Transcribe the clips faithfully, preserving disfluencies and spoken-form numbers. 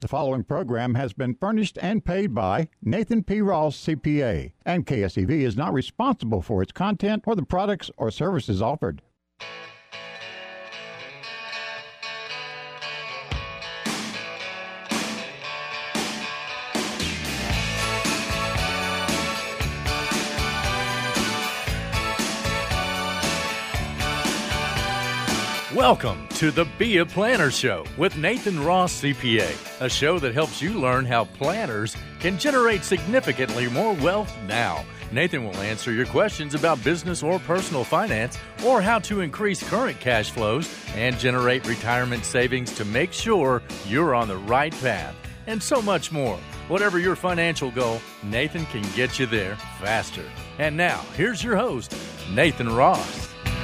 The following program has been furnished and paid by Nathan P. Ross, C P A, and K S E V is not responsible for its content or the products or services offered. Welcome to the Be a Planner Show with Nathan Ross, C P A, a show that helps you learn how planners can generate significantly more wealth now. Nathan will answer your questions about business or personal finance, or how to increase current cash flows and generate retirement savings to make sure you're on the right path, and so much more. Whatever your financial goal, Nathan can get you there faster. And now, here's your host, Nathan Ross.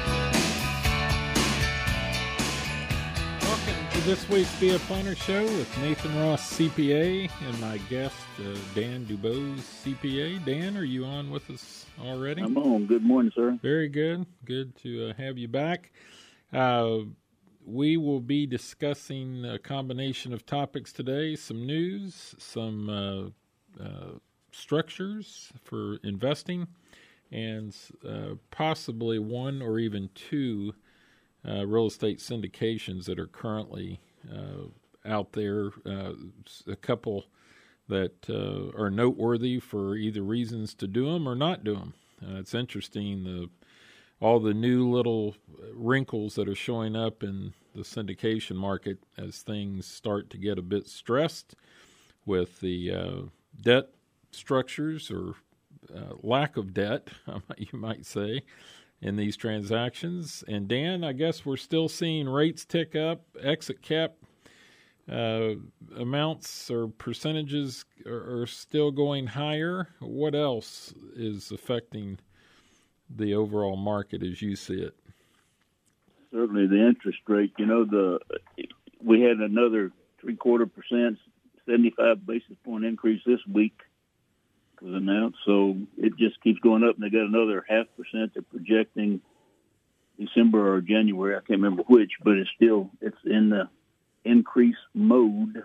This week's Be a Planner Show with Nathan Ross, C P A, and my guest, uh, Dan Dubose, C P A. Dan, are you on with us already? I'm on. Good morning, sir. Very good. Good to uh, have you back. Uh, we will be discussing a combination of topics today, some news, some uh, uh, structures for investing, and uh, possibly one or even two Uh, real estate syndications that are currently uh, out there. Uh, a couple that uh, are noteworthy for either reasons to do them or not do them. Uh, it's interesting, the all the new little wrinkles that are showing up in the syndication market as things start to get a bit stressed with the uh, debt structures or uh, lack of debt, you might say, in these transactions. And Dan, I guess we're still seeing rates tick up, exit cap uh, amounts or percentages are, are still going higher. What else is affecting the overall market as you see it? Certainly the interest rate. You know, the we had another three-quarter percent, seventy-five basis point increase this week was announced, so it just keeps going up, and they got another half percent they're projecting December or January. I can't remember which, but it's still it's in the increase mode.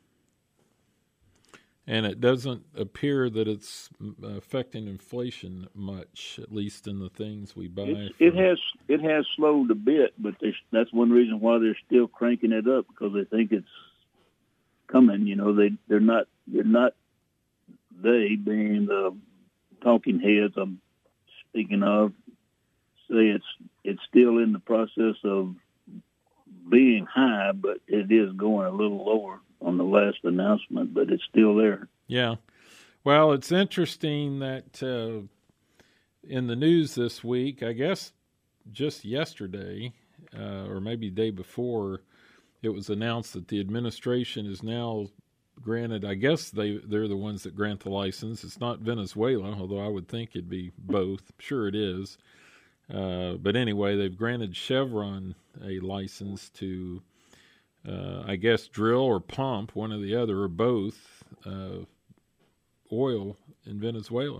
And it doesn't appear that it's affecting inflation much, at least in the things we buy. It's, it has it has slowed a bit, but that's one reason why they're still cranking it up, because they think it's coming. You know, they they're not they're not. They, being the talking heads I'm speaking of, say it's it's still in the process of being high, but it is going a little lower on the last announcement, but it's still there. Yeah. Well, it's interesting that uh, in the news this week, I guess just yesterday, uh, or maybe the day before, it was announced that the administration is now granted, I guess they, they're the ones that grant the license. It's not Venezuela, although I would think it'd be both. I'm sure it is. Uh, but anyway, they've granted Chevron a license to, uh, I guess, drill or pump, one or the other, or both, uh, oil in Venezuela.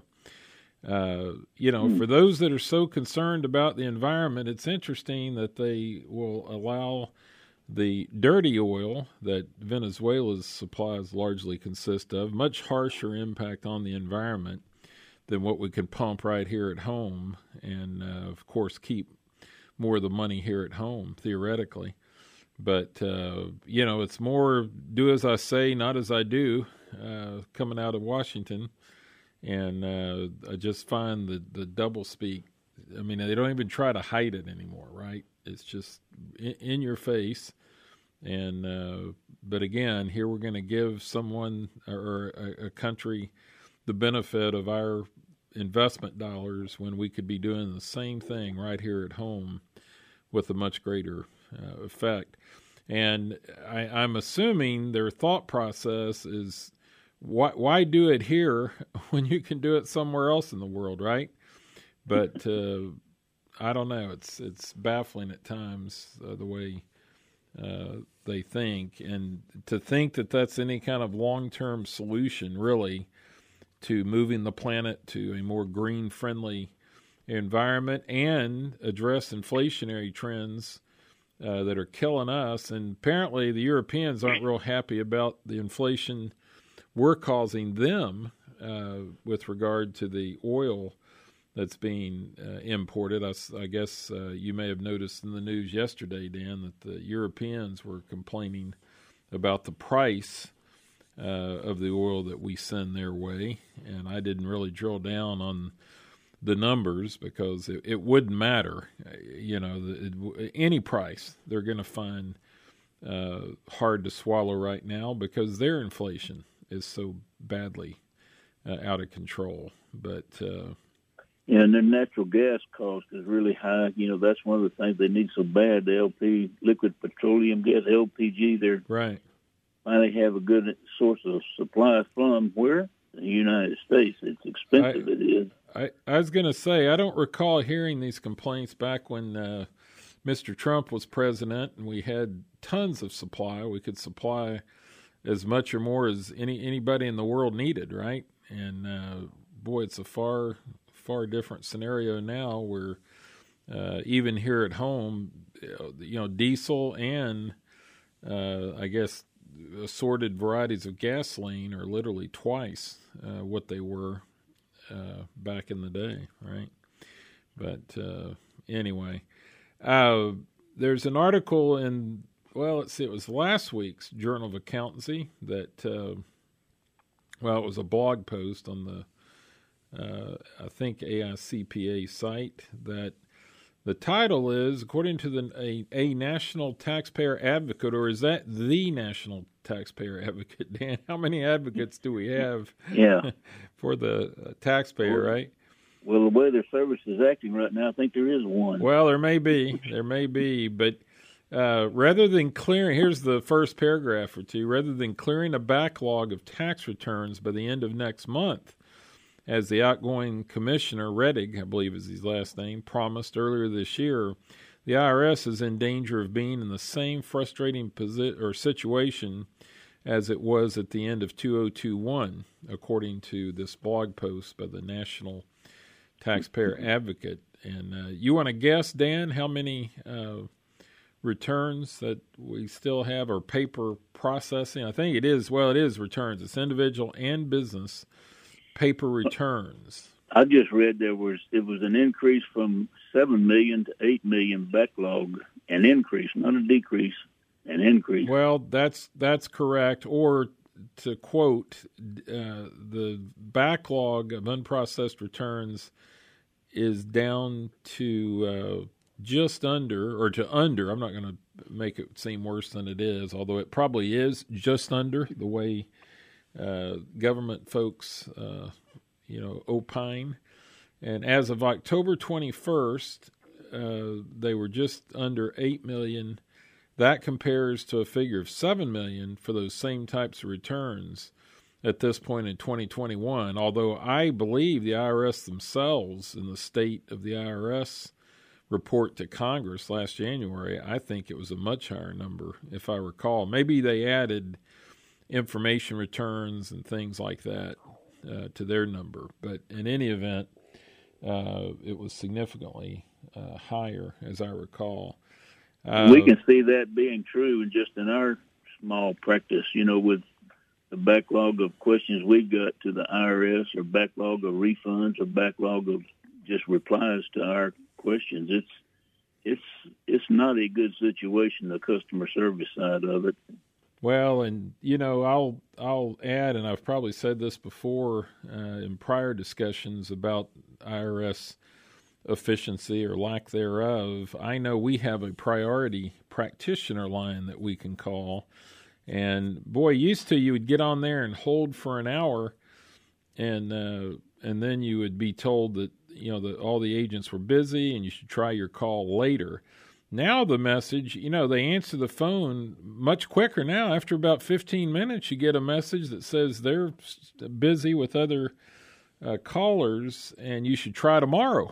Uh, you know, mm. for those that are so concerned about the environment, it's interesting that they will allow the dirty oil that Venezuela's supplies largely consist of, much harsher impact on the environment than what we could pump right here at home, and uh, of course keep more of the money here at home, theoretically. But, uh, you know, it's more do as I say, not as I do, uh, coming out of Washington. And uh, I just find the, the doublespeak, I mean, they don't even try to hide it anymore, right? It's just in, in your face. And uh, but again, here we're going to give someone or a, a country the benefit of our investment dollars when we could be doing the same thing right here at home with a much greater uh, effect. And I, I'm assuming their thought process is, why, why do it here when you can do it somewhere else in the world, right? But uh, I don't know. It's it's baffling at times uh, the way uh, they think, and to think that that's any kind of long-term solution, really, to moving the planet to a more green-friendly environment and address inflationary trends uh, that are killing us. And apparently the Europeans aren't real happy about the inflation we're causing them uh, with regard to the oil that's being uh, imported. I, I guess uh, you may have noticed in the news yesterday, Dan, that the Europeans were complaining about the price uh, of the oil that we send their way. And I didn't really drill down on the numbers because it, it wouldn't matter. You know, it, any price they're going to find uh, hard to swallow right now because their inflation is so badly uh, out of control. But uh, yeah, and their natural gas cost is really high. You know, that's one of the things they need so bad. The L P, liquid petroleum gas, L P G, they're right. finally have a good source of supply from where? The United States. It's expensive, I, it is. I, I was going to say, I don't recall hearing these complaints back when uh, Mister Trump was president and we had tons of supply. We could supply as much or more as any anybody in the world needed, right? And uh, boy, it's a far, far different scenario now where uh, even here at home, you know, diesel and uh, I guess assorted varieties of gasoline are literally twice uh, what they were uh, back in the day, right? But uh, anyway, uh, there's an article in Well, let's see, it was last week's Journal of Accountancy that, uh, well, it was a blog post on the, uh, I think, A I C P A site that the title is, according to the a, a National Taxpayer Advocate, or is that the National Taxpayer Advocate, Dan? How many advocates do we have yeah. for the uh, taxpayer, well, right? Well, the way their service is acting right now, I think there is one. Well, there may be. There may be, but... Uh, rather than clearing, here's the first paragraph or two, rather than clearing a backlog of tax returns by the end of next month, as the outgoing commissioner, Rettig, I believe is his last name, promised earlier this year, the I R S is in danger of being in the same frustrating posi- or situation as it was at the end of two thousand twenty-one, according to this blog post by the National Taxpayer Advocate. And uh, you want to guess, Dan, how many uh, returns that we still have or paper processing? I think it is, well, it is returns. It's individual and business paper returns. I just read there was, it was an increase from seven million to eight million backlog, an increase, not a decrease, an increase. Well, that's, that's correct. Or to quote, uh, the backlog of unprocessed returns is down to, uh, just under, or to under, I'm not going to make it seem worse than it is, although it probably is just under the way uh, government folks, uh, you know, opine. And as of October twenty-first, uh, they were just under eight million. That compares to a figure of seven million for those same types of returns at this point in twenty twenty-one, although I believe the I R S themselves in the state of the I R S report to Congress last January, I think it was a much higher number, if I recall. Maybe they added information returns and things like that uh, to their number. But in any event, uh, it was significantly uh, higher, as I recall. Uh, we can see that being true just in our small practice, you know, with the backlog of questions we got to the I R S, or backlog of refunds, or backlog of just replies to our questions. It's it's it's not a good situation, the customer service side of it. Well, and you know, I'll I'll add, and I've probably said this before uh, in prior discussions about I R S efficiency or lack thereof. I know we have a priority practitioner line that we can call, and boy, used to you would get on there and hold for an hour, and uh, and then you would be told that, you know, that all the agents were busy and you should try your call later. Now the message, you know, they answer the phone much quicker now. After about fifteen minutes, you get a message that says they're busy with other uh, callers and you should try tomorrow.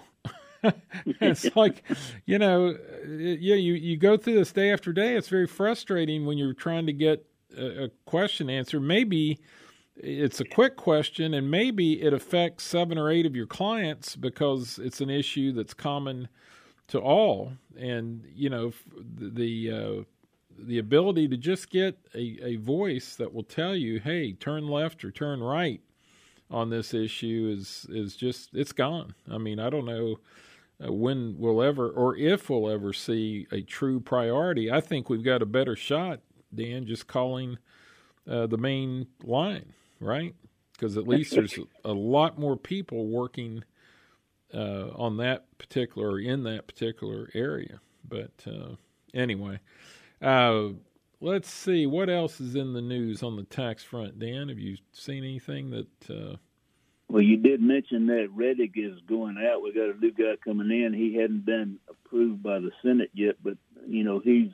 It's like, you know, yeah, you, you go through this day after day. It's very frustrating when you're trying to get a, a question answered. Maybe it's a quick question, and maybe it affects seven or eight of your clients because it's an issue that's common to all, and you know the uh, the ability to just get a, a voice that will tell you, hey, turn left or turn right on this issue is is just it's gone. I mean, I don't know uh, when we'll ever or if we'll ever see a true priority. I think we've got a better shot, Dan, just calling uh, the main line, right? Because at least there's a lot more people working uh, on that particular in that particular area. But uh, anyway. Uh, let's see, what else is in the news on the tax front, Dan? Have you seen anything that... Uh... Well, you did mention that Reddick is going out. We got a new guy coming in. He hadn't been approved by the Senate yet, but, you know, he's,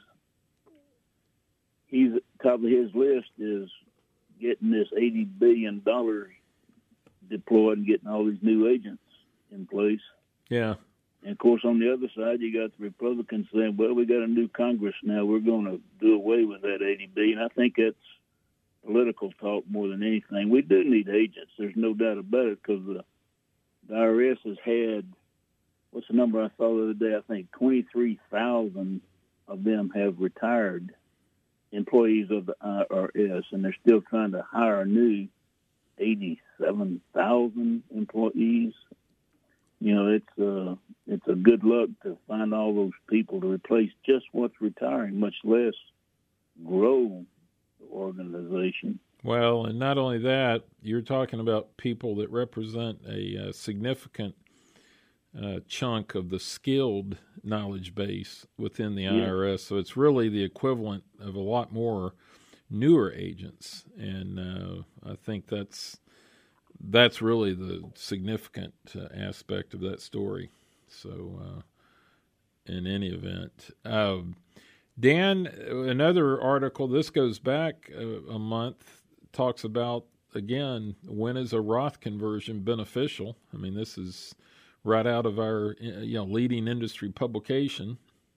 he's top of his list is getting this eighty billion dollars deployed and getting all these new agents in place. Yeah. And, of course, on the other side, you got the Republicans saying, well, we got a new Congress now. We're going to do away with that eighty billion dollars. I think that's political talk more than anything. We do need agents. There's no doubt about it because the, the I R S has had, what's the number I saw the other day? I think twenty-three thousand of them have retired employees of the I R S, and they're still trying to hire a new eighty-seven thousand employees. You know, it's uh, it's a good luck to find all those people to replace just what's retiring, much less grow the organization. Well, and not only that, you're talking about people that represent a uh, significant uh, chunk of the skilled knowledge base within the yeah. I R S. So it's really the equivalent of a lot more newer agents, and uh, I think that's. That's really the significant uh, aspect of that story. So, uh, in any event, uh, Dan, another article, this goes back a, a month, talks about, again, when is a Roth conversion beneficial? I mean, this is right out of our you know leading industry publication.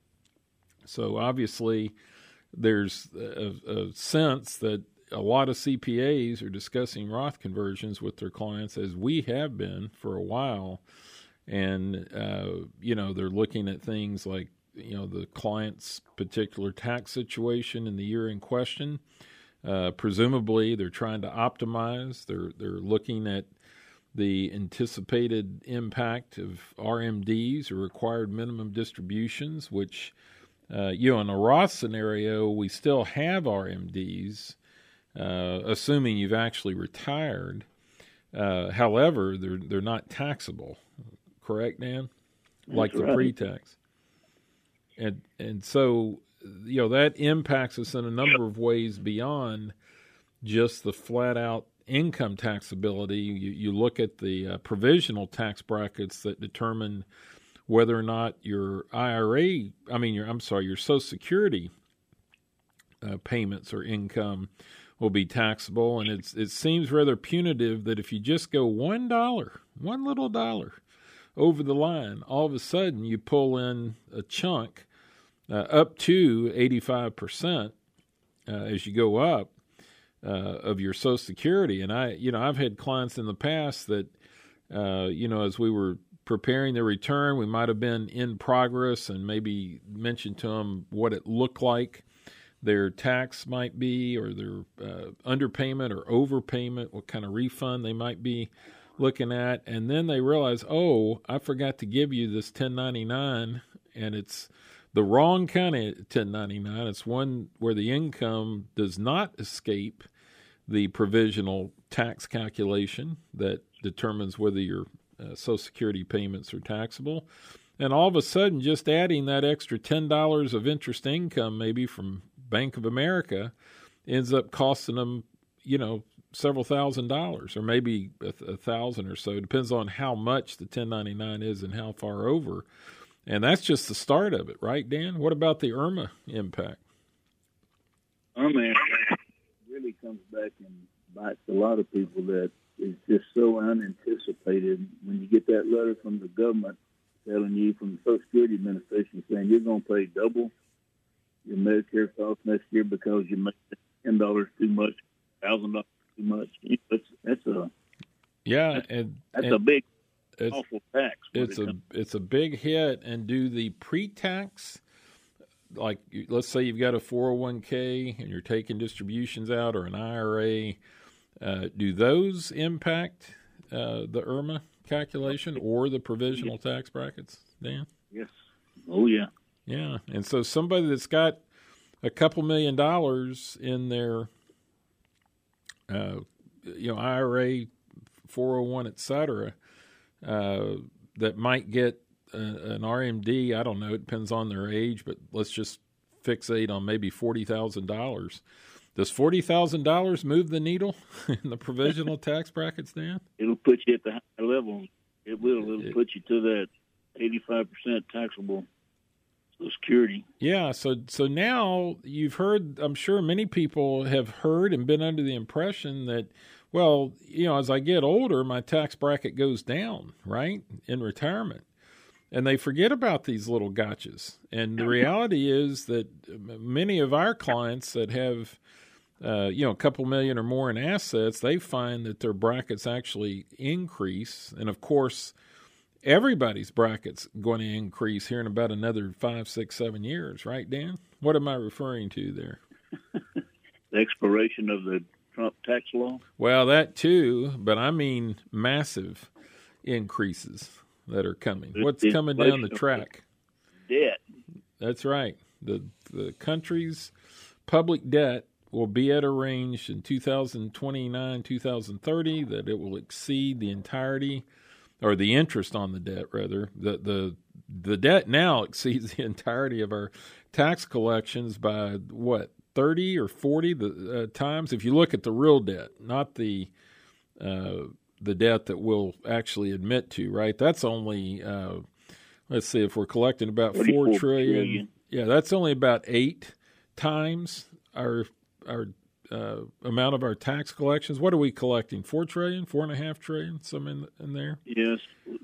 So, obviously, there's a, a sense that a lot of C P As are discussing Roth conversions with their clients, as we have been for a while. And, uh, you know, they're looking at things like, you know, the client's particular tax situation in the year in question. Uh, presumably, they're trying to optimize. They're, they're looking at the anticipated impact of R M Ds, or required minimum distributions, which, uh, you know, in a Roth scenario, we still have R M Ds, Uh, assuming you've actually retired. Uh, however, they're they're not taxable, correct, Dan? That's like the right. pre-tax. And and so, you know, that impacts us in a number of ways beyond just the flat-out income taxability. You, you look at the uh, provisional tax brackets that determine whether or not your I R A, I mean, your I'm sorry, your Social Security uh, payments or income will be taxable, and it's it seems rather punitive that if you just go one dollar, one little dollar over the line, all of a sudden you pull in a chunk uh, up to eighty-five percent uh, as you go up uh, of your Social Security. And I, you know, I've had clients in the past that, uh, you know, as we were preparing their return, we might have been in progress and maybe mentioned to them what it looked like their tax might be, or their uh, underpayment or overpayment, what kind of refund they might be looking at. And then they realize, oh, I forgot to give you this ten ninety-nine, and it's the wrong kind of ten ninety-nine. It's one where the income does not escape the provisional tax calculation that determines whether your uh, Social Security payments are taxable. And all of a sudden, just adding that extra ten dollars of interest income, maybe from Bank of America, ends up costing them, you know, several thousand dollars, or maybe a, a thousand or so. It depends on how much the ten ninety-nine is and how far over. And that's just the start of it, right, Dan? What about the IRMA impact? IRMA really comes back and bites a lot of people. That is just so unanticipated. When you get that letter from the government telling you, from the Social Security Administration, saying you're going to pay double your Medicare cost next year because you made ten dollars too much, thousand dollars too much. That's that's a yeah, and that's and, a big. it's, awful tax. It's it a it's a big hit. And do the pre-tax, like let's say you've got a four oh one k and you're taking distributions out or an I R A, uh, do those impact uh, the I R M A calculation or the provisional tax brackets, Dan? Yes. Oh, yeah. Yeah. And so somebody that's got a couple million dollars in their uh, you know, I R A, four oh one, et cetera, uh, that might get a, an R M D. I don't know. It depends on their age, but let's just fixate on maybe forty thousand dollars. Does forty thousand dollars move the needle in the provisional tax brackets, Dan? It'll put you at the high level. It will. It'll it, put you to that eighty-five percent taxable Social Security. Yeah, so so now you've heard, I'm sure many people have heard and been under the impression that, well, you know, as I get older, my tax bracket goes down, right, in retirement. And they forget about these little gotchas. And the reality is that many of our clients that have, uh, you know, a couple million or more in assets, they find that their brackets actually increase. And, of course, everybody's bracket's going to increase here in about another five, six, seven years, right, Dan? What am I referring to there? The expiration of the Trump tax law? Well, that too, but I mean massive increases that are coming. What's coming down the track? Debt. That's right. The the country's public debt will be at a range in two thousand twenty-nine, two thousand thirty that it will exceed the entirety, or the interest on the debt, rather. The the the debt now exceeds the entirety of our tax collections by, what, thirty or forty the, uh, times? If you look at the real debt, not the uh, the debt that we'll actually admit to, right? That's only, uh, let's see, if we're collecting about four trillion, trillion, yeah, that's only about eight times our our uh, amount of our tax collections. What are we collecting? Four trillion, four and a half trillion, some in in there. Yes,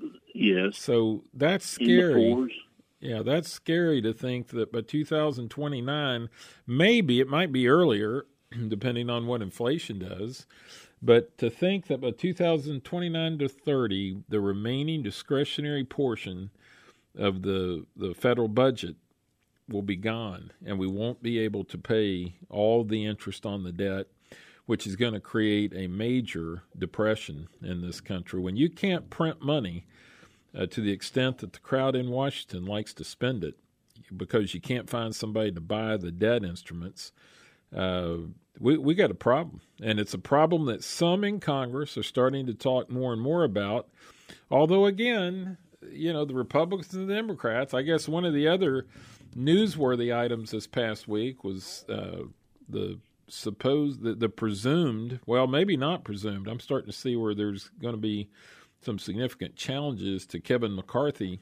yes. So that's scary. Yeah, that's scary to think that by two thousand twenty-nine, maybe it might be earlier, depending on what inflation does. But to think that by two thousand twenty-nine to thirty, the remaining discretionary portion of the the federal budget will be gone, and we won't be able to pay all the interest on the debt, which is going to create a major depression in this country. When you can't print money uh, to the extent that the crowd in Washington likes to spend it because you can't find somebody to buy the debt instruments, uh, we, we got a problem. And it's a problem that some in Congress are starting to talk more and more about. Although, again, you know, the Republicans and the Democrats, I guess one of the other newsworthy items this past week was uh, the supposed, the, the presumed, well, maybe not presumed. I'm starting to see where there's going to be some significant challenges to Kevin McCarthy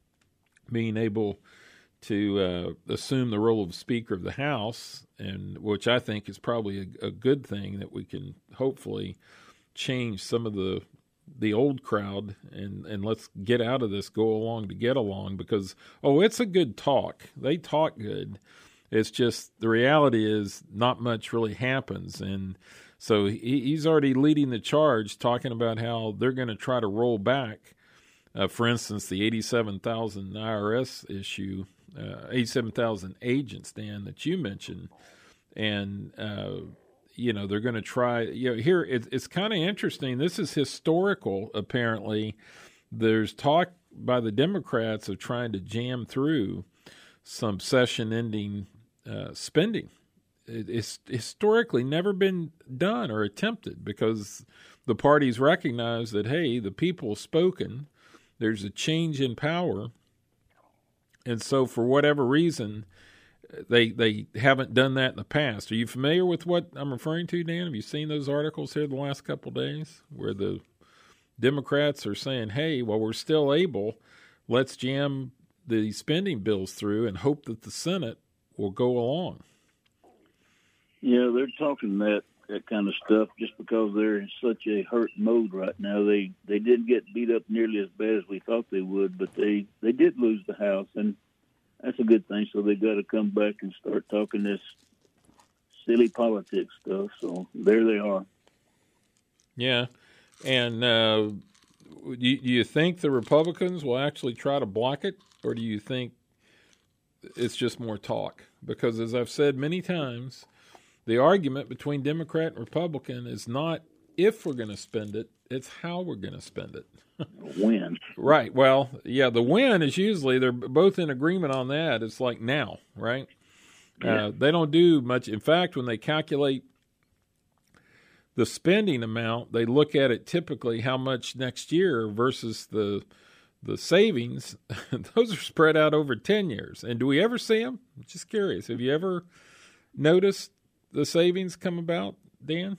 being able to uh, assume the role of Speaker of the House, and which I think is probably a, a good thing, that we can hopefully change some of the the old crowd and, and let's get out of this go along to get along, because, oh, it's a good talk. They talk good. It's just the reality is not much really happens. And so he, he's already leading the charge, talking about how they're going to try to roll back, uh, for instance, the eighty-seven thousand I R S issue, uh, eighty-seven thousand agents, Dan, that you mentioned. And, uh, you know, they're going to try, you know, here it, it's kind of interesting. This is historical, apparently. There's talk by the Democrats of trying to jam through some session-ending uh, spending. It, it's historically never been done or attempted because the parties recognize that, hey, the people have spoken. There's a change in power. And so for whatever reason, They they haven't done that in the past. Are you familiar with what I'm referring to, Dan? Have you seen those articles here the last couple of days where the Democrats are saying, hey, well, we're still able, let's jam the spending bills through and hope that the Senate will go along? Yeah, they're talking that, that kind of stuff just because they're in such a hurt mode right now. They they didn't get beat up nearly as bad as we thought they would, but they, they did lose the House, and that's a good thing. So they got to come back and start talking this silly politics stuff. So there they are. Yeah. And uh, do you, do you think the Republicans will actually try to block it, or do you think it's just more talk? Because as I've said many times, the argument between Democrat and Republican is not if we're going to spend it, it's how we're going to spend it. When. Right. Well, yeah, the when is usually, they're both in agreement on that. It's like now, right? Yeah. Uh, they don't do much. In fact, when they calculate the spending amount, they look at it typically how much next year versus the the savings. Those are spread out over ten years. And do we ever see them? I'm just curious. Have you ever noticed the savings come about, Dan?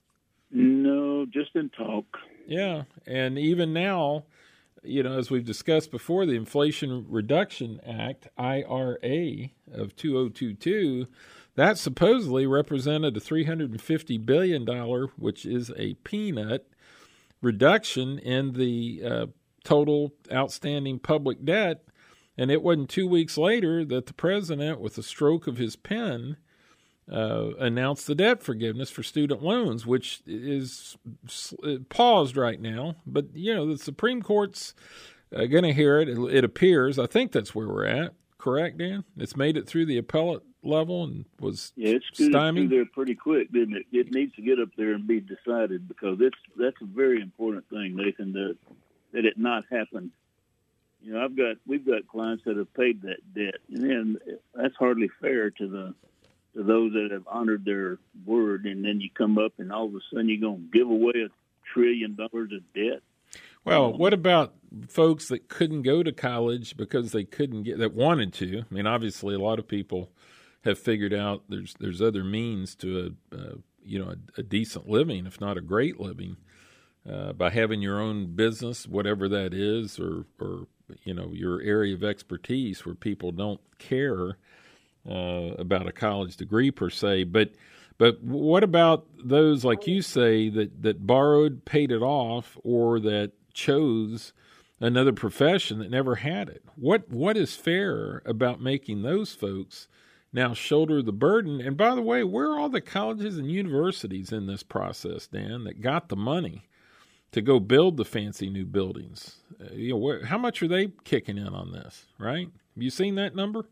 No, just in talk. Yeah, and even now, you know, as we've discussed before, the Inflation Reduction Act, I R A, of two thousand twenty-two, that supposedly represented a three hundred fifty billion dollars, which is a peanut, reduction in the uh, total outstanding public debt. And it wasn't two weeks later that the president, with a stroke of his pen, Uh, announced the debt forgiveness for student loans, which is paused right now. But, you know, the Supreme Court's uh, going to hear it, it, it appears. I think that's where we're at. Correct, Dan? It's made it through the appellate level and was yeah, it's scooted stymied. through there pretty quick, didn't it? It needs to get up there and be decided, because it's that's a very important thing, Nathan, that, that it not happen. You know, I've got we've got clients that have paid that debt, and then that's hardly fair to the to those that have honored their word, and then you come up and all of a sudden you're going to give away a trillion dollars of debt. Well, what about folks that couldn't go to college because they couldn't get, that wanted to? I mean, obviously a lot of people have figured out there's there's other means to a, uh, you know, a, a decent living, if not a great living, uh, by having your own business, whatever that is, or, or, you know, your area of expertise where people don't care Uh, about a college degree per se, but but what about those, like you say, that, that borrowed, paid it off, or that chose another profession that never had it? What what is fair about making those folks now shoulder the burden? And by the way, where are all the colleges and universities in this process, Dan, that got the money to go build the fancy new buildings? Uh, you know, where, how much are they kicking in on this? Right? Have you seen that number?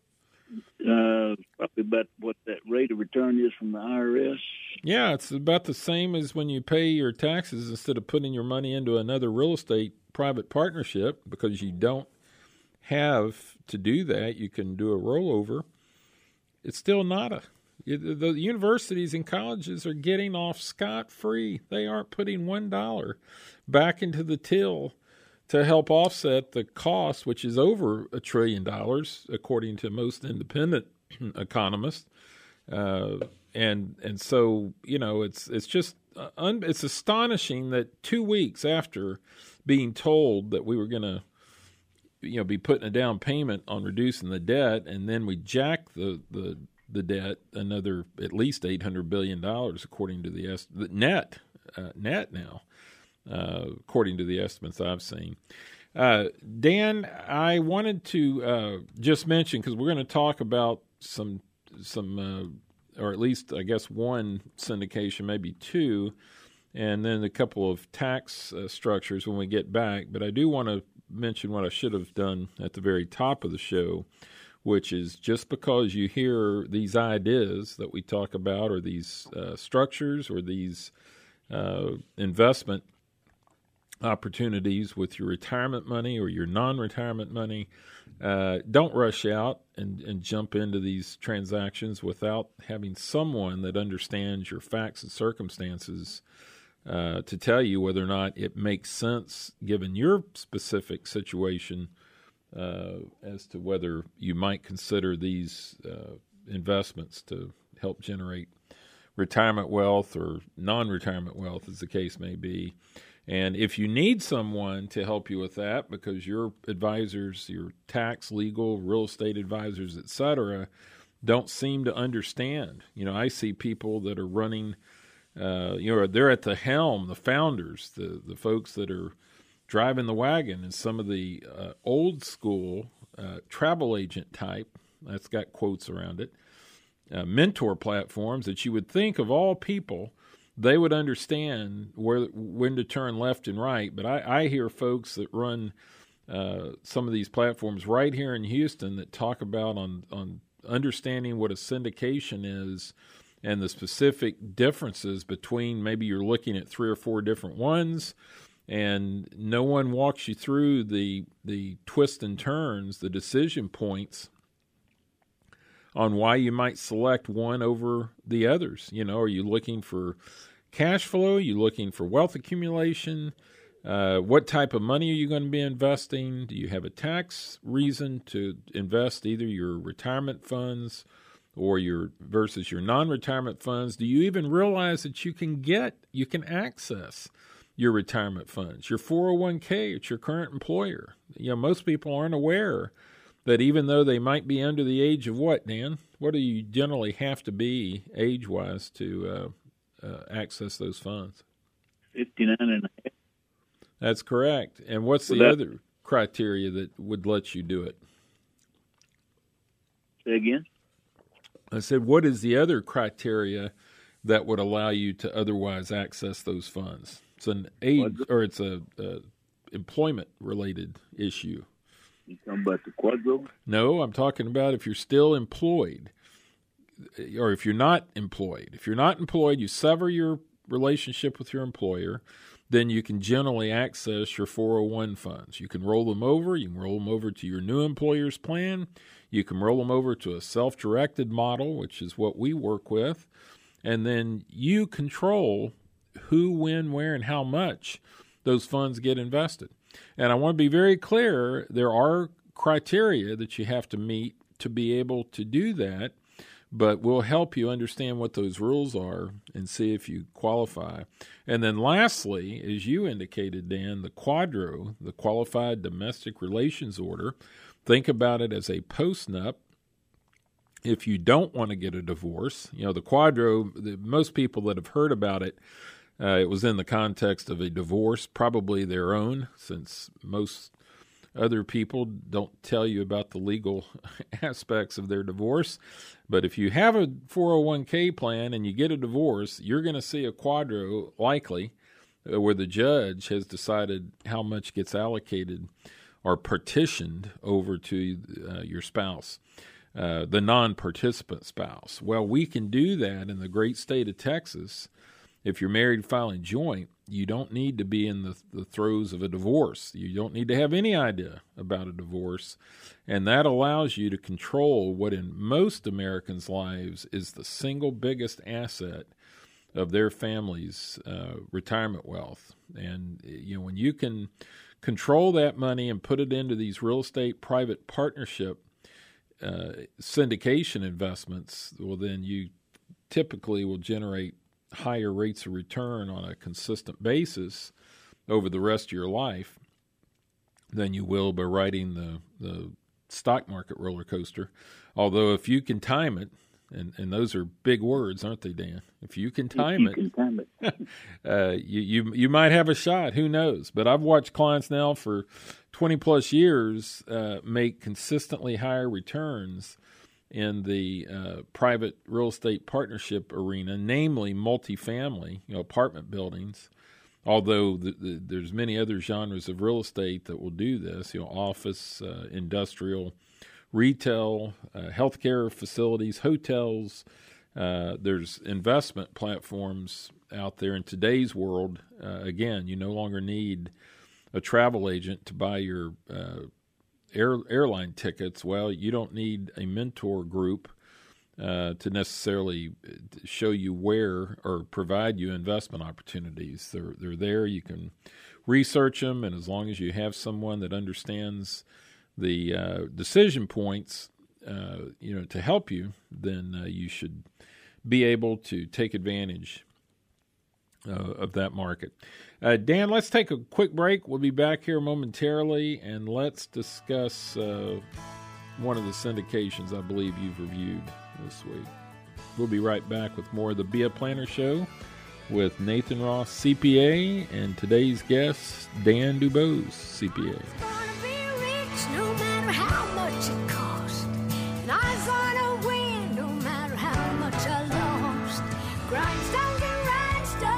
Uh, probably about what that rate of return is from the I R S. Yeah, it's about the same as when you pay your taxes instead of putting your money into another real estate private partnership, because you don't have to do that. You can do a rollover. It's still nada. The universities and colleges are getting off scot-free. They aren't putting one dollar back into the till to help offset the cost, which is over a trillion dollars, according to most independent economists. Uh, and and so, you know, it's it's just uh, un, it's astonishing that two weeks after being told that we were going to, you know, be putting a down payment on reducing the debt, and then we jack the the, the debt another at least eight hundred billion dollars, according to the, est- the net uh, net now. Uh, according to the estimates I've seen. Uh, Dan, I wanted to uh, just mention, because we're going to talk about some, some, uh, or at least I guess one syndication, maybe two, and then a couple of tax uh, structures when we get back. But I do want to mention what I should have done at the very top of the show, which is just because you hear these ideas that we talk about, or these uh, structures, or these uh, investment opportunities with your retirement money or your non-retirement money, uh, don't rush out and, and jump into these transactions without having someone that understands your facts and circumstances uh, to tell you whether or not it makes sense given your specific situation uh, as to whether you might consider these uh, investments to help generate retirement wealth or non-retirement wealth, as the case may be. And if you need someone to help you with that, because your advisors, your tax, legal, real estate advisors, et cetera, don't seem to understand. You know, I see people that are running, uh, you know, they're at the helm, the founders, the, the folks that are driving the wagon, and some of the uh, old school uh, travel agent type, that's got quotes around it, uh, mentor platforms that you would think of all people they would understand where when to turn left and right. But I, I hear folks that run uh, some of these platforms right here in Houston that talk about on, on understanding what a syndication is and the specific differences between maybe you're looking at three or four different ones, and no one walks you through the the twists and turns, the decision points on why you might select one over the others. You know, are you looking for cash flow? Are you looking for wealth accumulation? Uh, what type of money are you going to be investing? Do you have a tax reason to invest either your retirement funds or your versus your non-retirement funds? Do you even realize that you can get, you can access your retirement funds, your four oh one k at your current employer? You know, most people aren't aware that even though they might be under the age of what, Dan? What do you generally have to be age-wise to uh, uh, access those funds? fifty-nine and a half. That's correct. And what's Well, the that- other criteria that would let you do it? Say again? I said, what is the other criteria that would allow you to otherwise access those funds? It's an age, or it's a, a employment-related issue. You talking about the quadro? No, I'm talking about if you're still employed, or if you're not employed. If you're not employed, you sever your relationship with your employer, then you can generally access your four oh one funds. You can roll them over. You can roll them over to your new employer's plan. You can roll them over to a self-directed model, which is what we work with. And then you control who, when, where, and how much those funds get invested. And I want to be very clear, there are criteria that you have to meet to be able to do that, but we'll help you understand what those rules are and see if you qualify. And then lastly, as you indicated, Dan, the Quadro, the Qualified Domestic Relations Order, think about it as a post-nup. If you don't want to get a divorce, you know, the Quadro, the, most people that have heard about it, uh, it was in the context of a divorce, probably their own, since most other people don't tell you about the legal aspects of their divorce. But if you have a four oh one k plan and you get a divorce, you're going to see a Quadro likely uh, where the judge has decided how much gets allocated or partitioned over to uh, your spouse, uh, the non-participant spouse. Well, we can do that in the great state of Texas. If you're married filing joint, you don't need to be in the, the throes of a divorce. You don't need to have any idea about a divorce. And that allows you to control what in most Americans' lives is the single biggest asset of their family's uh, retirement wealth. And, you know, when you can control that money and put it into these real estate private partnership uh, syndication investments, well, then you typically will generate higher rates of return on a consistent basis over the rest of your life than you will by riding the, the stock market roller coaster. Although if you can time it, and, and those are big words, aren't they, Dan? If you can time you it, can time it. uh, you, you you might have a shot. Who knows? But I've watched clients now for twenty plus years uh, make consistently higher returns in the uh, private real estate partnership arena, namely multifamily, you know, apartment buildings. Although the, the, there's many other genres of real estate that will do this, you know, office, uh, industrial, retail, uh, healthcare facilities, hotels. Uh, there's investment platforms out there in today's world. Uh, again, you no longer need a travel agent to buy your uh, air, airline tickets. Well, you don't need a mentor group uh, to necessarily show you where or provide you investment opportunities. They're they're there. You can research them, and as long as you have someone that understands the uh, decision points, uh, you know, to help you, then uh, you should be able to take advantage uh, of that market. Uh, Dan, let's take a quick break. We'll be back here momentarily, and let's discuss uh, one of the syndications I believe you've reviewed this week. We'll be right back with more of the Be a Planner Show with Nathan Ross, C P A, and today's guest, Dan Dubose, C P A. No matter how much it cost, and I gonna win no matter how much I lost. Grindstones and rhinestones.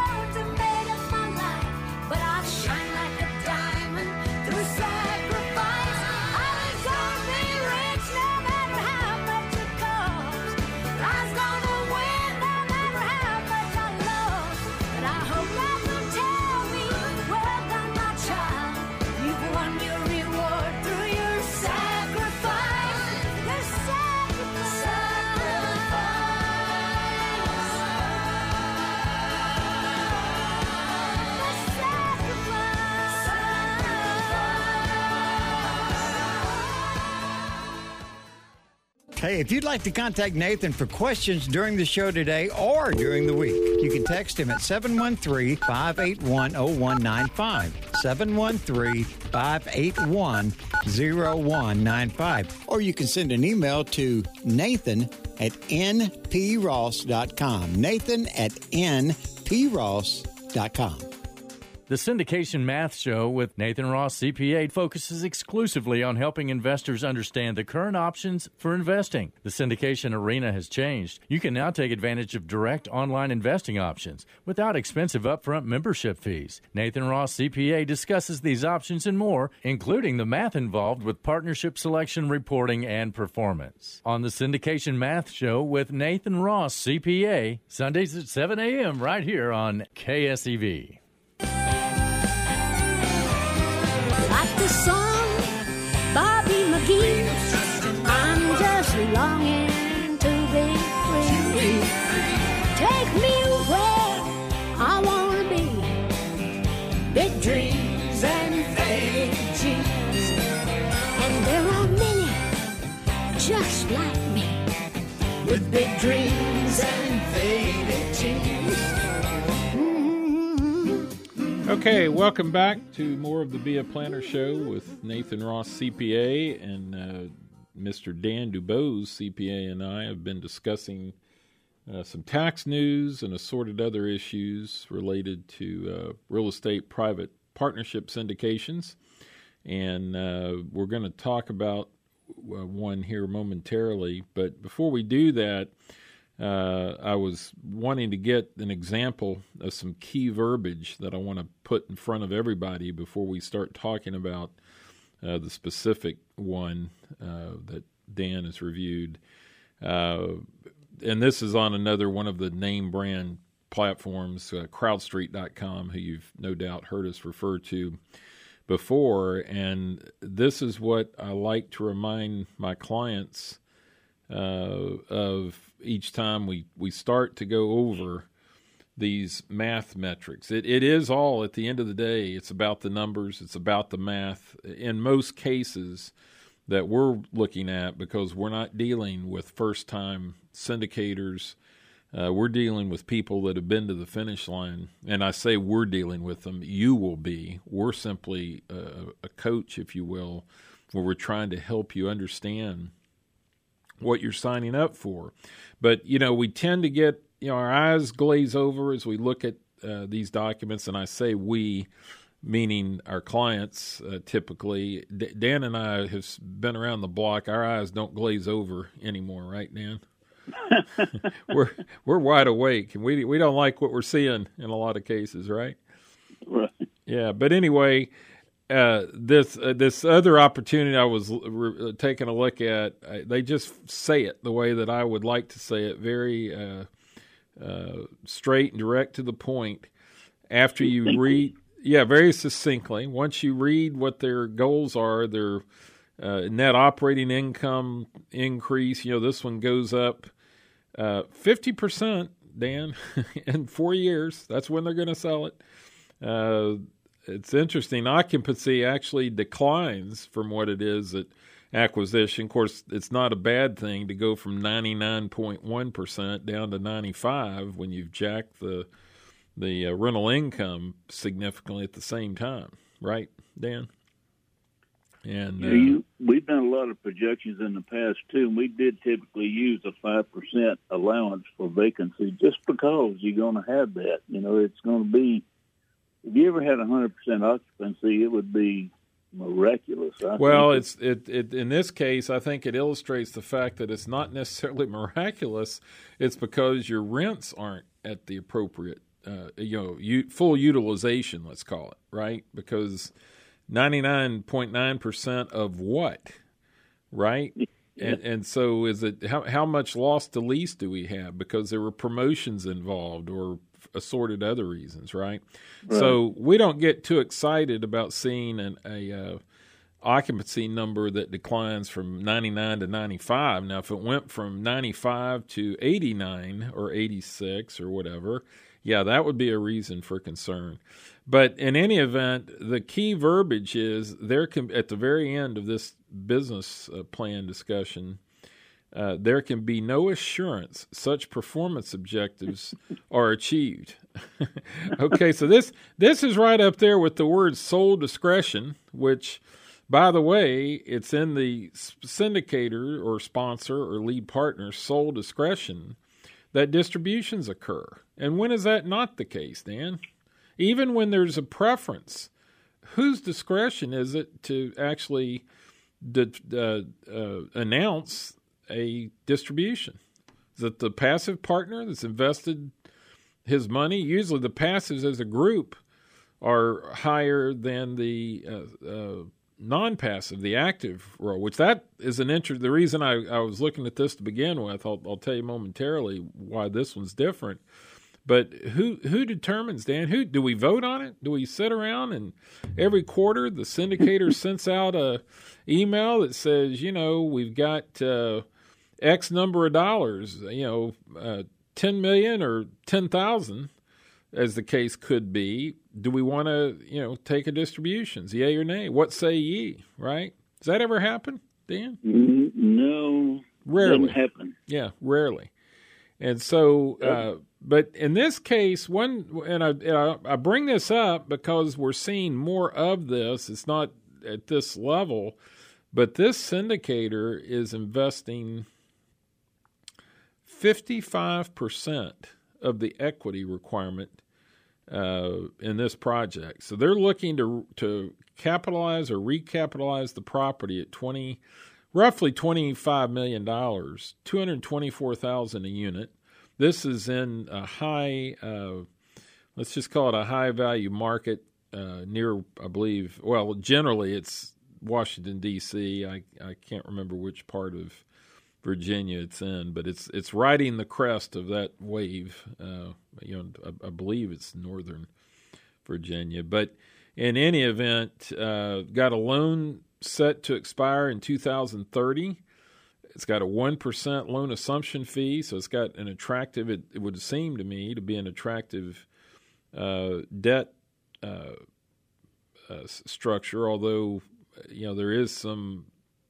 Hey, if you'd like to contact Nathan for questions during the show today or during the week, you can text him at seven one three, five eight one, zero one nine five, seven one three, five eight one, zero one nine five. Or you can send an email to Nathan at n p ross dot com. Nathan at n p ross dot com. The Syndication Math Show with Nathan Ross, C P A, focuses exclusively on helping investors understand the current options for investing. The syndication arena has changed. You can now take advantage of direct online investing options without expensive upfront membership fees. Nathan Ross, C P A, discusses these options and more, including the math involved with partnership selection, reporting, and performance. On the Syndication Math Show with Nathan Ross, C P A, Sundays at seven a.m. right here on K S E V. Like the song, Bobby McGee. I'm just longing to be free. Take me where I want to be. Big dreams and faded dreams. And there are many just like me. With big dreams and faded dreams. Okay, welcome back to more of the Be a Planner Show with Nathan Ross, C P A, and uh, Mister Dan Dubose, C P A, and I have been discussing uh, some tax news and assorted other issues related to uh, real estate private partnership syndications. And uh, we're going to talk about uh, one here momentarily. But before we do that, Uh, I was wanting to get an example of some key verbiage that I want to put in front of everybody before we start talking about uh, the specific one uh, that Dan has reviewed. Uh, and this is on another one of the name brand platforms, uh, crowd street dot com, who you've no doubt heard us refer to before. And this is what I like to remind my clients Uh, of each time we, we start to go over these math metrics. It it is all, at the end of the day, it's about the numbers, it's about the math, in most cases that we're looking at, because we're not dealing with first-time syndicators. Uh, we're dealing with people that have been to the finish line, and I say we're dealing with them. You will be. We're simply a, a coach, if you will, where we're trying to help you understand what you're signing up for. But, you know, we tend to get, you know, our eyes glaze over as we look at uh, these documents, and I say we, meaning our clients uh, typically. D- Dan and I have been around the block. Our eyes don't glaze over anymore, right, Dan? we're we're wide awake, and we we don't like what we're seeing in a lot of cases, right? Right. Yeah, but anyway, Uh, this uh, this other opportunity I was re- taking a look at, uh, they just say it the way that I would like to say it, very uh, uh, straight and direct to the point. After you read, yeah, very succinctly. Once you read what their goals are, their uh, net operating income increase, you know, this one goes up uh, fifty percent, Dan, in four years. That's when they're going to sell it. Uh It's interesting. Occupancy actually declines from what it is at acquisition. Of course, it's not a bad thing to go from ninety-nine point one percent down to ninety-five when you've jacked the the uh, rental income significantly at the same time, right, Dan? And yeah, uh, you, we've done a lot of projections in the past too, and we did typically use a five percent allowance for vacancy just because you're going to have that. You know, it's going to be. If you ever had one hundred percent occupancy, it would be miraculous. I well, think. it's it, it in this case, I think it illustrates the fact that it's not necessarily miraculous. It's because your rents aren't at the appropriate, uh, you know, u- full utilization, let's call it, right? Because ninety-nine point nine percent of what, right? Yeah. And and so is it how how much loss to lease do we have because there were promotions involved or assorted other reasons, right? right? So we don't get too excited about seeing an, a uh, occupancy number that declines from ninety-nine to ninety-five. Now, if it went from ninety-five to eighty-nine or eighty-six or whatever, yeah, that would be a reason for concern. But in any event, the key verbiage is there can, at the very end of this business uh, plan discussion, uh, there can be no assurance such performance objectives are achieved. Okay, so this this is right up there with the word sole discretion, which, by the way, it's in the syndicator or sponsor or lead partner's sole discretion that distributions occur. And when is that not the case, Dan? Even when there's a preference, whose discretion is it to actually d- uh, uh, announce a distribution? Is it the passive partner that's invested his money? Usually the passives as a group are higher than the uh, uh, non-passive, the active role, which that is an interest. The reason I, I was looking at this to begin with, I'll, I'll tell you momentarily why this one's different. But who who determines, Dan? Who do we vote on it? Do we sit around and every quarter the syndicator sends out a email that says, you know, we've got uh, X number of dollars, you know, uh, ten million or ten thousand, as the case could be. Do we want to, you know, take a distributions, yay or nay? What say ye? Right? Does that ever happen, Dan? No, rarely. Doesn't happen. Yeah, rarely. And so, uh, but in this case, one, and I, and I, I bring this up because we're seeing more of this. It's not at this level, but this syndicator is investing fifty-five percent of the equity requirement uh, in this project. So they're looking to to capitalize or recapitalize the property at twenty. Roughly twenty-five million dollars, two hundred twenty-four thousand dollars a unit. This is in a high, uh, let's just call it a high-value market uh, near, I believe, well, generally it's Washington, D C I, I can't remember which part of Virginia it's in, but it's it's riding the crest of that wave. Uh, you know, I, I believe it's northern Virginia. But in any event, uh, got a loan set to expire in two thousand thirty. It's got a one percent loan assumption fee, so it's got an attractive, it, it would seem to me to be an attractive uh, debt uh, uh, structure, although, you know, there is some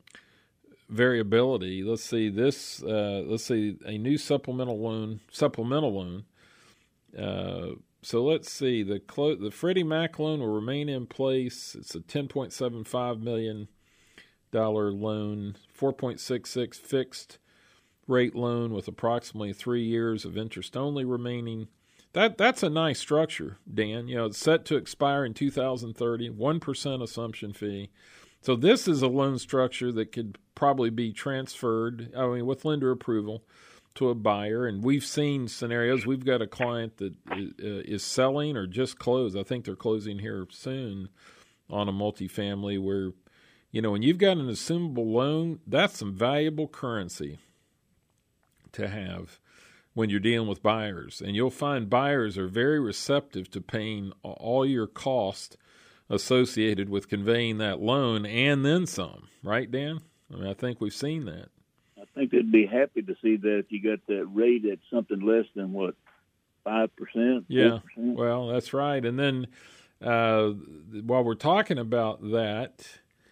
variability. Let's see this, uh, let's see a new supplemental loan, supplemental loan. Uh, so let's see, the clo- the Freddie Mac loan will remain in place. It's a ten point seven five million dollars loan, four point six six fixed rate loan with approximately three years of interest only remaining. That that's a nice structure, Dan. You know, it's set to expire in two thousand thirty, one percent assumption fee. So this is a loan structure that could probably be transferred, I mean, with lender approval, to a buyer. And we've seen scenarios. We've got a client that is selling or just closed. I think they're closing here soon on a multifamily where, you know, when you've got an assumable loan, that's some valuable currency to have when you're dealing with buyers. And you'll find buyers are very receptive to paying all your cost associated with conveying that loan and then some. Right, Dan? I mean, I think we've seen that. I think they'd be happy to see that if you got that rate at something less than, what, five percent? Yeah, well, that's right. And then uh, while we're talking about that,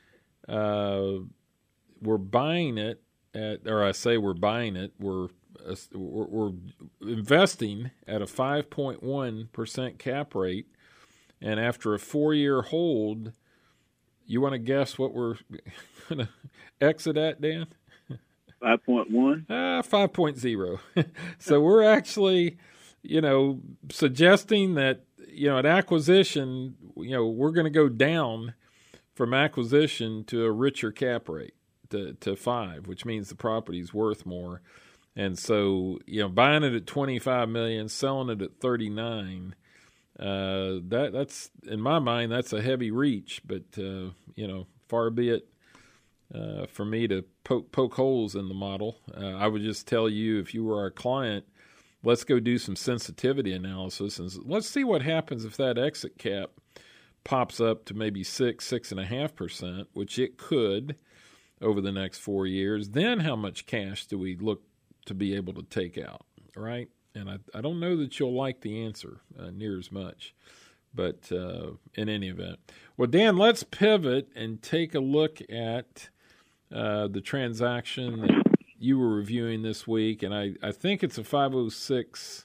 uh, we're buying it at, or I say we're buying it, we're, uh, we're, we're investing at a five point one percent cap rate. And after a four-year hold, you want to guess what we're going to exit at, Dan? five point one? Ah, five point oh. So we're actually, you know, suggesting that, you know, at acquisition, you know, we're going to go down from acquisition to a richer cap rate, to, to five, which means the property's worth more. And so, you know, buying it at twenty-five million dollars, selling it at thirty-nine, uh, that that's, in my mind, that's a heavy reach. But, uh, you know, far be it uh, for me to poke, poke holes in the model. Uh, I would just tell you, if you were our client, let's go do some sensitivity analysis and let's see what happens if that exit cap pops up to maybe six, six and a half percent, which it could over the next four years. Then how much cash do we look to be able to take out, right? And I, I don't know that you'll like the answer uh, near as much, but uh, in any event. Well, Dan, let's pivot and take a look at uh, the transaction that you were reviewing this week, and I, I think it's a five oh six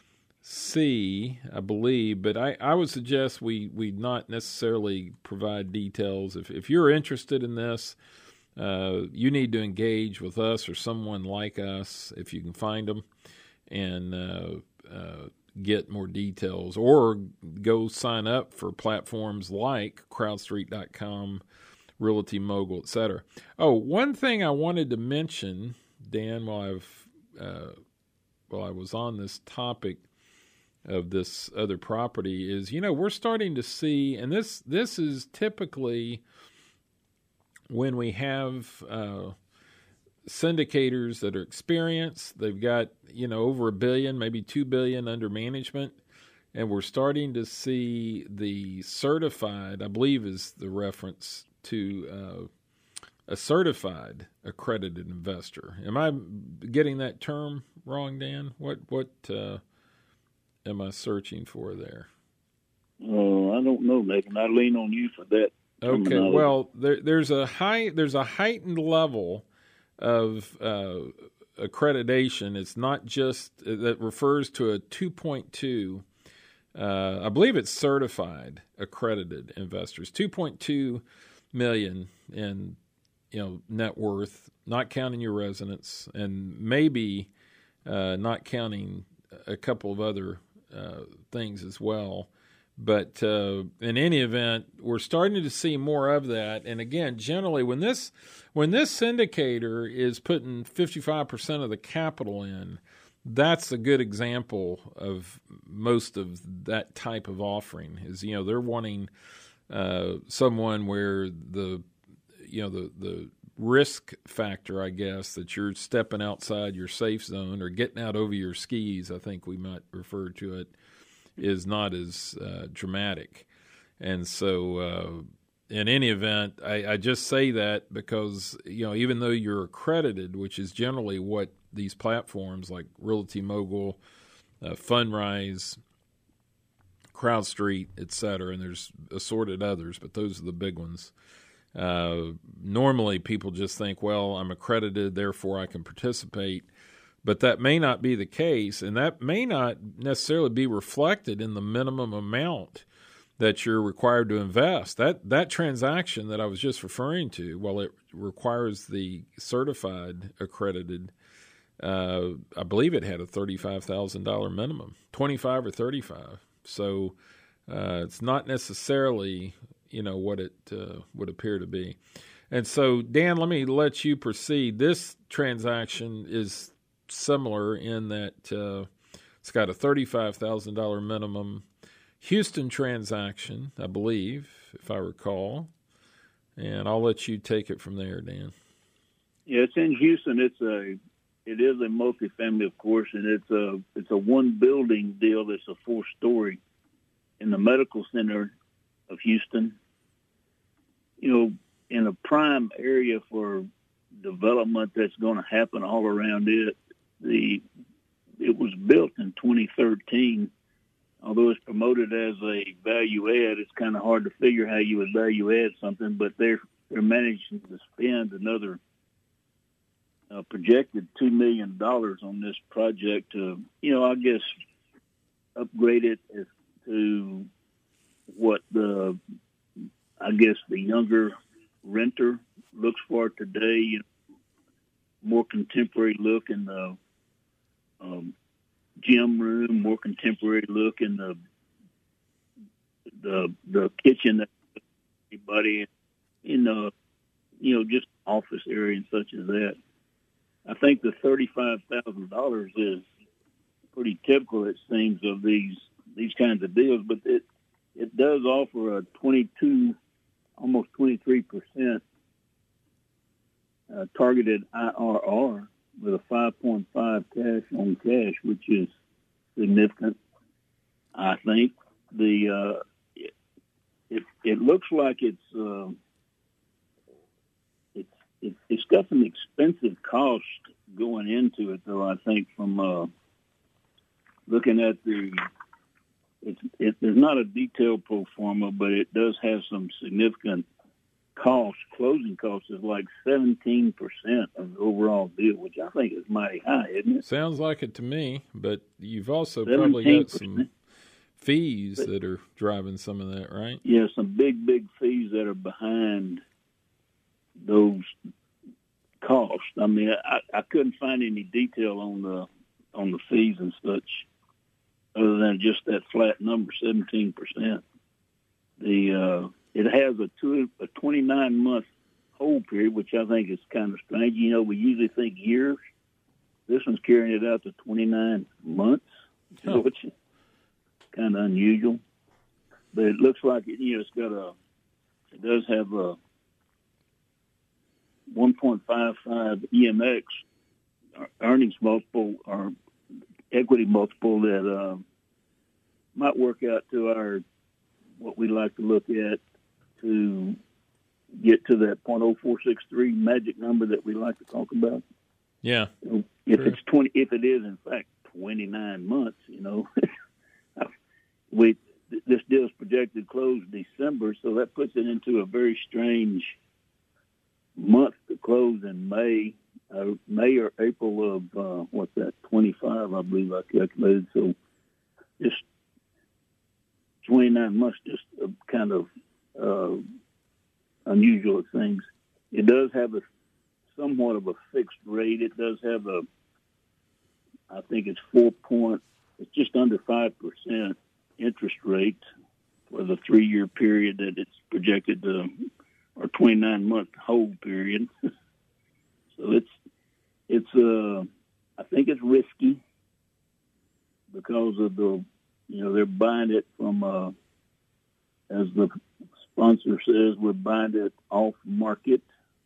C, I believe, but I, I would suggest we, we not necessarily provide details. If if you're interested in this, uh, you need to engage with us or someone like us, if you can find them, and uh, uh, get more details, or go sign up for platforms like crowd street dot com, Realty Mogul, et cetera. Oh, one thing I wanted to mention, Dan, while I've uh, while I was on this topic of this other property, is, you know, we're starting to see, and this this is typically when we have uh, syndicators that are experienced. They've got, you know, over a billion, maybe two billion under management, and we're starting to see the certified, I believe is the reference to uh, a certified accredited investor. Am I getting that term wrong, Dan? What what uh, am I searching for there? Oh, uh, I don't know, Nathan. I lean on you for that. Okay, well, there, there's a high, there's a heightened level of uh, accreditation. It's not just that refers to a two point two. Uh, I believe it's certified accredited investors. two point two million in, you know, net worth, not counting your residence, and maybe uh, not counting a couple of other uh, things as well. But uh, in any event, we're starting to see more of that. And again, generally, when this when this syndicator is putting fifty-five percent of the capital in, that's a good example of most of that type of offering. Is, you know, they're wanting uh, someone where the you know the the risk factor, I guess, that you're stepping outside your safe zone or getting out over your skis, I think we might refer to it, is not as uh, dramatic. And so uh, in any event, I, I just say that because, you know, even though you're accredited, which is generally what these platforms like Realty Mogul, uh, Fundrise, CrowdStreet, et cetera, and there's assorted others, but those are the big ones. Uh, normally people just think, well, I'm accredited, therefore I can participate. But that may not be the case, and that may not necessarily be reflected in the minimum amount that you're required to invest. That that transaction that I was just referring to, while it requires the certified accredited, uh, I believe it had a thirty-five thousand dollars minimum, twenty-five or thirty-five. So uh, it's not necessarily, you know, what it uh, would appear to be. And so, Dan, let me let you proceed. This transaction is similar in that uh, it's got a thirty-five thousand dollars minimum. Houston transaction, I believe, if I recall. And I'll let you take it from there, Dan. Yeah, it's in Houston. It's a it is a multifamily, of course, and it's a it's a one building deal. That's a four story in the medical center of Houston. You know, in a prime area for development that's going to happen all around it. The it was built in twenty thirteen. Although it's promoted as a value add, it's kind of hard to figure how you would value add something. But they're they're managing to spend another uh, projected two million dollars on this project to, you know, I guess upgrade it as to what the I guess the younger renter looks for today. You know, more contemporary look in the Um, gym room, more contemporary look in the the the kitchen that everybody in the you know just office area and such as that. I think the thirty-five thousand dollars is pretty typical, it seems, of these these kinds of deals, but it it does offer a twenty-two, almost twenty-three percent uh, targeted I R R. With a five point five cash on cash, which is significant, I think. The uh, it, it it looks like it's uh, it's it, it's got some expensive cost going into it, though. I think from uh, looking at the it's it, there's not a detailed pro forma, but it does have some significant cost, closing cost, is like seventeen percent of the overall deal, which I think is mighty high, isn't it? Sounds like it to me, but you've also probably got some fees but, that are driving some of that, right? Yeah, some big, big fees that are behind those costs. I mean, I, I couldn't find any detail on the on the fees and such, other than just that flat number, seventeen percent. The uh, it has a two a twenty nine month hold period, which I think is kind of strange. You know, we usually think years. This one's carrying it out to twenty nine months, huh. which is kind of unusual. But it looks like it, you know, it's got a it does have a one point five five E M X earnings multiple or equity multiple that uh, might work out to our what we like to look at to get to that point oh four six three magic number that we like to talk about. Yeah. If sure. it's twenty, if it is in fact twenty nine months, you know, we this deal is projected to close December, so that puts it into a very strange month to close in May, uh, May or April of uh, what's that, twenty-five, I believe I calculated. So just twenty-nine months, just uh, kind of uh, unusual things. It does have a somewhat of a fixed rate. It does have a, I think it's four point, it's just under five percent interest rate for the three-year period that it's projected to, or twenty-nine month hold period. So it's, it's, uh, I think it's risky because of the, you know, they're buying it from, uh, as the sponsor says, we're buying it off market,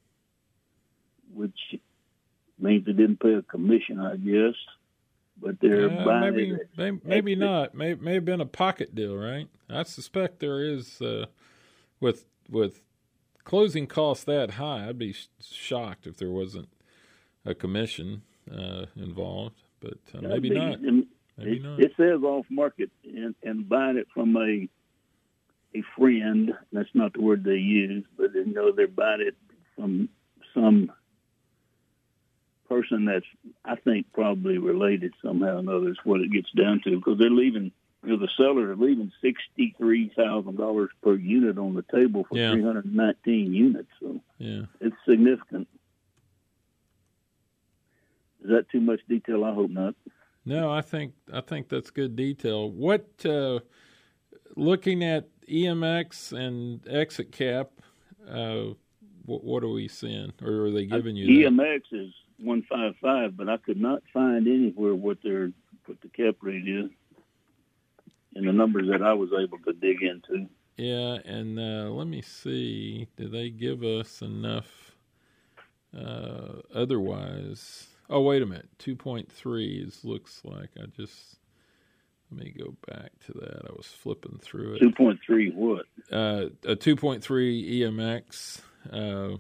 which means they didn't pay a commission, I guess, but they're uh, buying maybe, it. Maybe, maybe not. May may have been a pocket deal, right? I suspect there is uh, with with closing costs that high. I'd be sh- shocked if there wasn't a commission uh, involved, but uh, maybe be, not. Maybe it, not. It says off market and, and buying it from a a friend. That's not the word they use, but you know they're buying it from some person that's, I think, probably related somehow or another is what it gets down to, because they're leaving, you know, the seller are leaving sixty-three thousand dollars per unit on the table for yeah. three hundred nineteen units. So yeah. it's significant. Is that too much detail? I hope not. No, I think I think that's good detail. What, uh, looking at E M X and exit cap, uh, what, what are we seeing, or are they giving you? E that? M X is one five five, but I could not find anywhere what their what the cap rate is in the numbers that I was able to dig into. Yeah, and uh, let me see. Do they give us enough? Uh, otherwise, oh wait a minute, two point three is looks like. I just let me go back to that. I was flipping through it. Two point three what? Uh, a two point three E M X. Uh,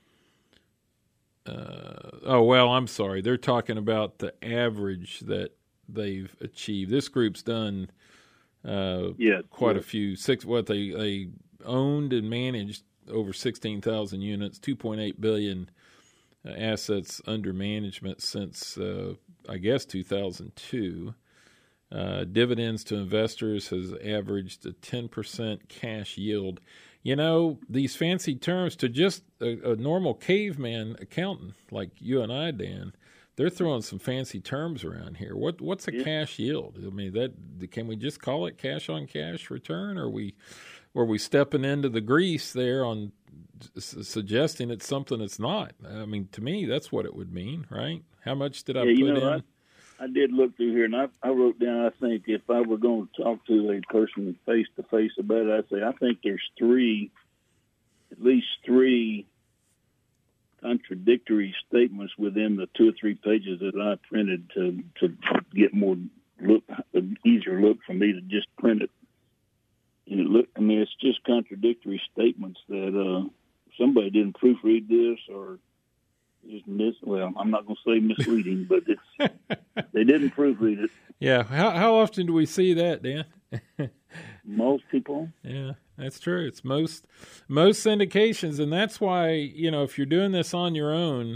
Uh, oh, well, I'm sorry. They're talking about the average that they've achieved. This group's done uh, yes, quite yes. a few. Six. What they, they owned and managed over sixteen thousand units, two point eight billion uh, assets under management since, uh, I guess, two thousand two. Uh, dividends to investors has averaged a ten percent cash yield. You know, these fancy terms to just a, a normal caveman accountant like you and I, Dan, they're throwing some fancy terms around here. What what's a yeah. cash yield? I mean, that can we just call it cash on cash return? Or are we are we stepping into the grease there on s- suggesting it's something it's not? I mean, to me, that's what it would mean, right? How much did I yeah, put you know, in? I, I did look through here, and I, I wrote down, I think if I were going to talk to a person face-to-face about it, I'd say I think there's three, at least three contradictory statements within the two or three pages that I printed to, to get more look, an easier look for me to just print it. And it look, I mean, it's just contradictory statements that uh, somebody didn't proofread this or just mis. Well, I'm not going to say misleading, but it's they didn't proofread it. Yeah. How how often do we see that, Dan? Most people. Yeah, that's true. It's most most syndications, and that's why, you know, if you're doing this on your own,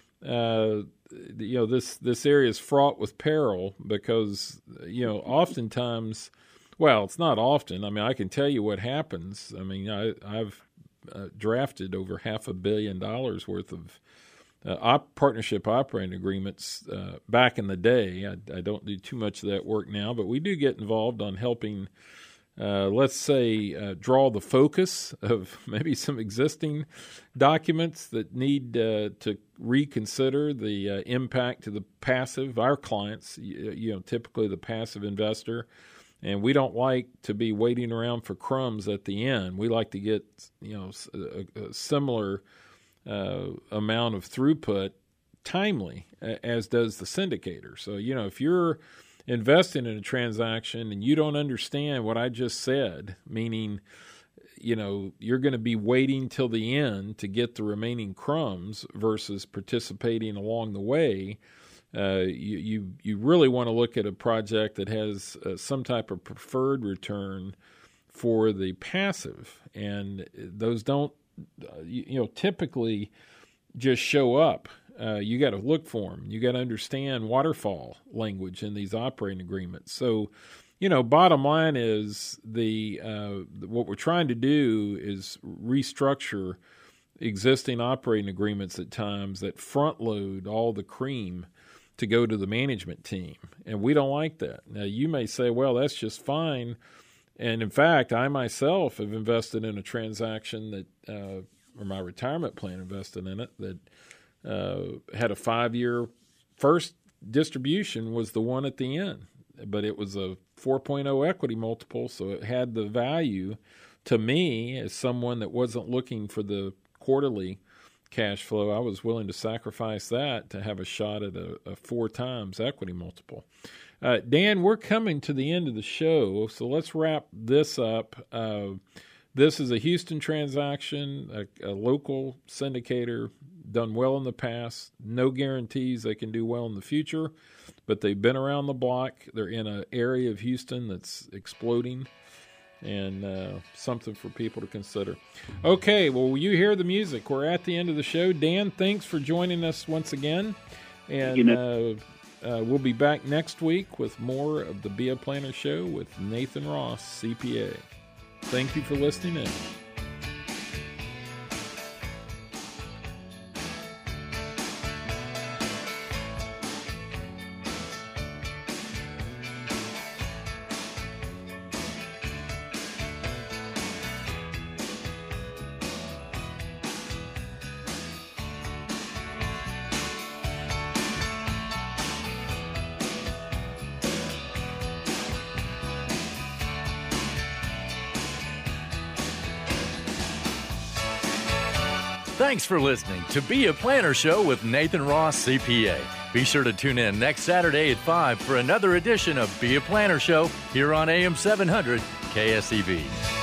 uh, you know, this this area is fraught with peril because, you know, oftentimes, well, it's not often. I mean, I can tell you what happens. I mean, I, I've uh, drafted over half a billion dollars worth of uh, op- partnership operating agreements uh, back in the day. I, I don't do too much of that work now, but we do get involved on helping, uh, let's say, uh, draw the focus of maybe some existing documents that need uh, to reconsider the uh, impact to the passive, our clients, you, you know, typically the passive investor. And we don't like to be waiting around for crumbs at the end. We like to get, you know, a, a similar uh, amount of throughput timely, as does the syndicator. So, you know, if you're investing in a transaction and you don't understand what I just said, meaning, you know, you're going to be waiting till the end to get the remaining crumbs versus participating along the way, Uh, you, you you really want to look at a project that has uh, some type of preferred return for the passive, and those don't, uh, you, you know, typically just show up. Uh, you got to look for them. You got to understand waterfall language in these operating agreements. So, you know, bottom line is the uh, what we're trying to do is restructure existing operating agreements at times that front load all the cream to go to the management team. And we don't like that. Now, you may say, well, that's just fine. And in fact, I myself have invested in a transaction that, uh, or my retirement plan invested in it, that uh, had a five-year first distribution was the one at the end. But it was a four point oh equity multiple, so it had the value to me as someone that wasn't looking for the quarterly cash flow. I was willing to sacrifice that to have a shot at a, a four times equity multiple. Uh, Dan, we're coming to the end of the show, so let's wrap this up. Uh, this is a Houston transaction, a, a local syndicator, done well in the past. No guarantees they can do well in the future, but they've been around the block. They're in an area of Houston that's exploding, and uh, something for people to consider. Okay, well, you hear the music. We're at the end of the show. Dan, thanks for joining us once again. And you know. uh, uh, we'll be back next week with more of the Be a Planner Show with Nathan Ross, C P A. Thank you for listening in. Thanks for listening to Be a Planner Show with Nathan Ross, C P A. Be sure to tune in next Saturday at five for another edition of Be a Planner Show here on A M seven hundred K S E V.